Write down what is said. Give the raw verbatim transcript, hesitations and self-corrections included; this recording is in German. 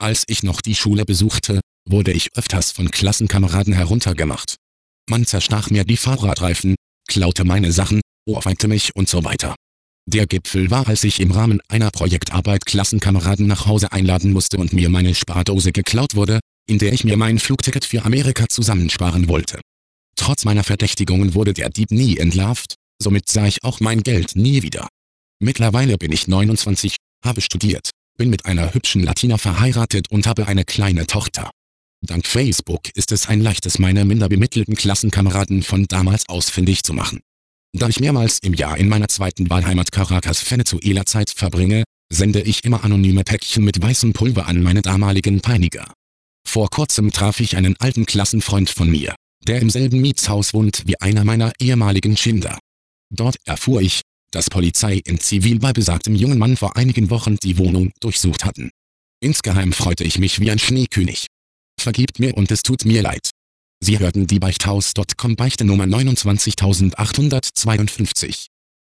Als ich noch die Schule besuchte, wurde ich öfters von Klassenkameraden heruntergemacht. Man zerstach mir die Fahrradreifen, klaute meine Sachen, ohrfeigte mich und so weiter. Der Gipfel war, als ich im Rahmen einer Projektarbeit Klassenkameraden nach Hause einladen musste und mir meine Spardose geklaut wurde, in der ich mir mein Flugticket für Amerika zusammensparen wollte. Trotz meiner Verdächtigungen wurde der Dieb nie entlarvt, somit sah ich auch mein Geld nie wieder. Mittlerweile bin ich neunundzwanzig, habe studiert, bin mit einer hübschen Latina verheiratet und habe eine kleine Tochter. Dank Facebook ist es ein leichtes, meine minder bemittelten Klassenkameraden von damals ausfindig zu machen. Da ich mehrmals im Jahr in meiner zweiten Wahlheimat Caracas, Venezuela Zeit verbringe, sende ich immer anonyme Päckchen mit weißem Pulver an meine damaligen Peiniger. Vor kurzem traf ich einen alten Klassenfreund von mir, der im selben Mietshaus wohnt wie einer meiner ehemaligen Kinder. Dort erfuhr ich, dass Polizei in Zivil bei besagtem jungen Mann vor einigen Wochen die Wohnung durchsucht hatten. Insgeheim freute ich mich wie ein Schneekönig. Vergibt mir und es tut mir leid. Sie hörten die Beichthaus Punkt com Beichte Nummer neunundzwanzigtausendachthundertzweiundfünfzig.